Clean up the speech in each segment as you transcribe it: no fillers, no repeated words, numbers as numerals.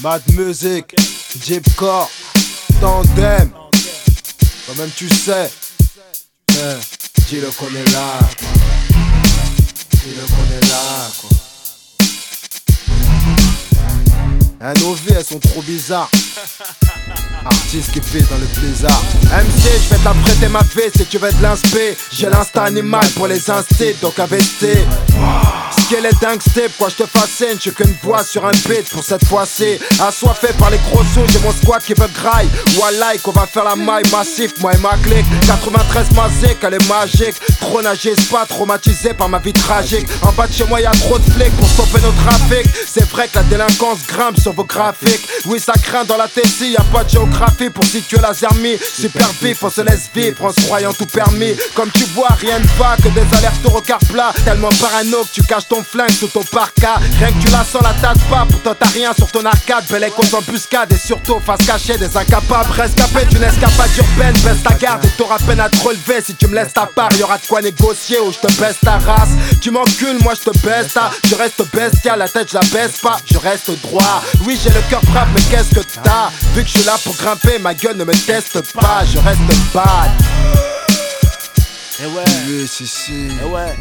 Mad Music, Jeep Core, Tandem. Toi-même tu sais, dis-le qu'on est là, quoi. Dis-le qu'on est là, quoi. Nos vies elles sont trop bizarres. Artiste qui vit dans le blizzard. MC, je vais te la prêter ma vie si tu veux de l'inspé. J'ai l'instinct animal pour les instits, donc investis. Qu'elle est dingue step, quoi je te fascine. J'ai qu'une voix sur un beat pour cette fois-ci. Assoiffé par les gros sous, j'ai mon squad qui veut graille. Wallah, qu'on va faire la maille massif, moi et ma clique. 93 Mazik, elle est magique. Trop nager, pas traumatisé par ma vie tragique. En bas de chez moi y'a trop de flics pour stopper nos trafics. C'est vrai que la délinquance grimpe sur vos graphiques. Oui ça craint dans la Tessie, y'a pas de géographie pour situer la zermie. Super vif, on se laisse vivre en se croyant tout permis. Comme tu vois, rien ne va que des allers-retours au quart plat. Tellement parano que tu caches ton flingue sous ton parka. Rien que tu la sens, la tâche pas. Pourtant t'as rien sur ton arcade. Belle écho embuscade et surtout face cachée des incapables. Rescapé d'une escapade urbaine. Baisse ta garde et t'auras peine à te relever. Si tu me laisses ta part, y'aura de quoi négocier ou je te baisse ta race. Tu m'encules, moi je te baisse ta. Je reste bestial, la tête je la baisse pas. Je reste droit. Oui j'ai le cœur brave mais qu'est-ce que t'as? Vu que je suis là pour grimper, ma gueule ne me teste pas. Je reste bad. Eh ouais, Eh ouais.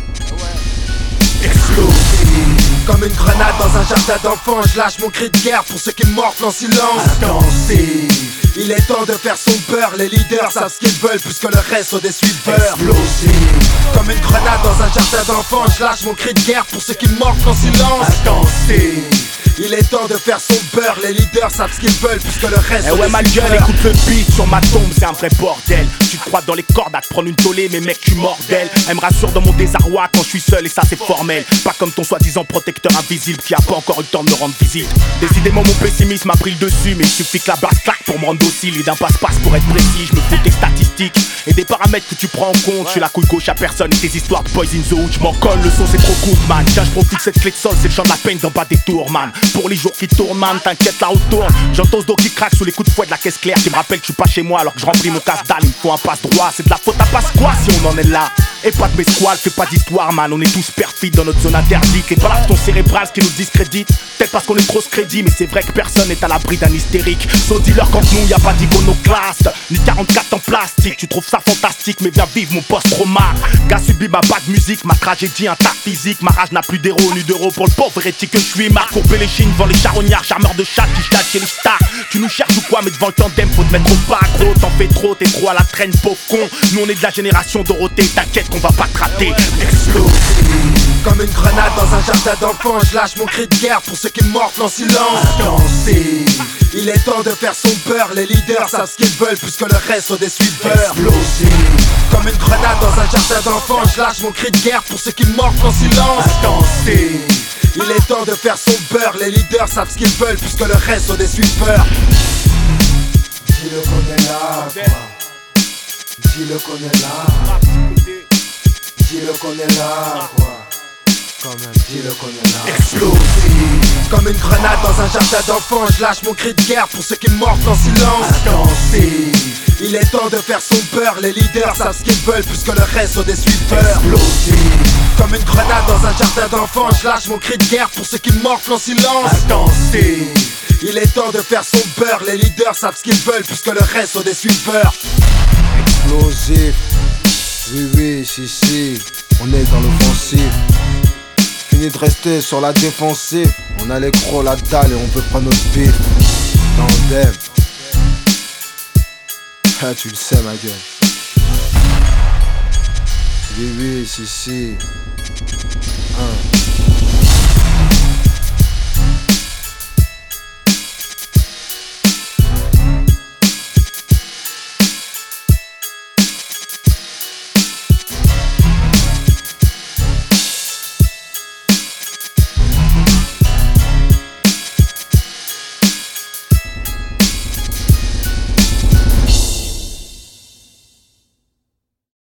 Explosif. Comme une grenade dans un jardin d'enfants, je lâche mon cri de guerre pour ceux qui morflent en silence. Intensif. Il est temps de faire son beurre, les leaders savent ce qu'ils veulent puisque le reste sont des suiveurs. Explosif. Comme une grenade dans un jardin d'enfants, je lâche mon cri de guerre pour ceux qui morflent en silence. Intensif. Il est temps de faire son beurre, les leaders savent ce qu'ils veulent puisque le reste. Eh ouais ma gueule, écoute le beat sur ma tombe, c'est un vrai bordel. Tu te crois dans les cordes à te prendre une tollée, mais mec tu mordel. Elle me rassure dans mon désarroi quand je suis seul et ça c'est formel. Pas comme ton soi-disant protecteur invisible qui a pas encore eu le temps de me rendre visite. Décidément mon pessimisme a pris le dessus, mais il suffit que la basse claque pour me rendre docile. Et d'un passe-passe pour être précis, je me fous des statistiques et des paramètres que tu prends en compte. Je suis la couille gauche à personne et tes histoires de boys in the hood. Je m'en colle, le son c'est trop cool man. Tiens je profite cette clé de sol, c'est le chant de la peine d'en bas des tours man. Pour les jours qui tournent man, t'inquiète la route tourne. J'entends ce dos qui craque sous les coups de fouet de la caisse claire qui me rappelle que je suis pas chez moi alors que je remplis mon casse-dalle. Il me faut un passe droit, c'est de la faute à passe quoi si on en est là. Et pas de mes squales, fais pas d'histoire man. On est tous perfides dans notre zone interdite. Et pas là ton cérébral ce qui nous discrédite. Peut-être parce qu'on est trop crédit, mais c'est vrai que personne n'est à l'abri d'un hystérique. So dealer quand nous y a pas d'iconoclaste ni 44 en plastique. Tu trouves ça fantastique mais viens vivre mon post-trauma. Gars subit ma bad musique, ma tragédie, un tas physique. Ma rage n'a plus d'héros ni d'euros pour le pauvre hérétique que je suis. M'a courbé les chines devant les charognards, charmeurs de chat qui chat chez les stars. Tu nous cherches ou quoi, mais devant le tandem faut te mettre au pas gros. T'en fais trop, t'es trop à la traîne, pauvre con. Nous on est de la génération Dorothée, t'inquiète qu'on va pas te rater. Explosif. Comme une grenade dans un jardin d'enfants, je lâche mon cri de guerre pour ceux qui morflent en silence. Intensif. Il est temps de faire son beurre, les leaders savent ce qu'ils veulent puisque le reste sont des suiveurs. Explosif. Comme une grenade dans un jardin d'enfants, je lâche mon cri de guerre pour ceux qui morflent en silence. Intensif. Il est temps de faire son beurre, les leaders savent ce qu'ils veulent puisque le reste sont des suiveurs. Dis-le qu'on est là, quoi. Dis-le qu'on est là. Dis-le qu'on est là, quoi. Quand même, dis-le qu'on est là. Explosif. Comme une grenade dans un jardin d'enfants, je lâche mon cri de guerre pour ceux qui morflent en silence. Intensif. Il est temps de faire son beurre, les leaders savent ce qu'ils veulent puisque le reste sont des suiveurs. Explosif. Comme une grenade dans un jardin d'enfants, je lâche mon cri de guerre pour ceux qui morflent en silence. Intensif. Il est temps de faire son beurre, les leaders savent ce qu'ils veulent puisque le reste sont des suiveurs. Explosif. Oui, si, on est dans l'offensive. Fini de rester sur la défensive. On a les crocs, la dalle et on veut prendre notre bif. Tandem. Ah, tu le sais ma gueule. Oui, si.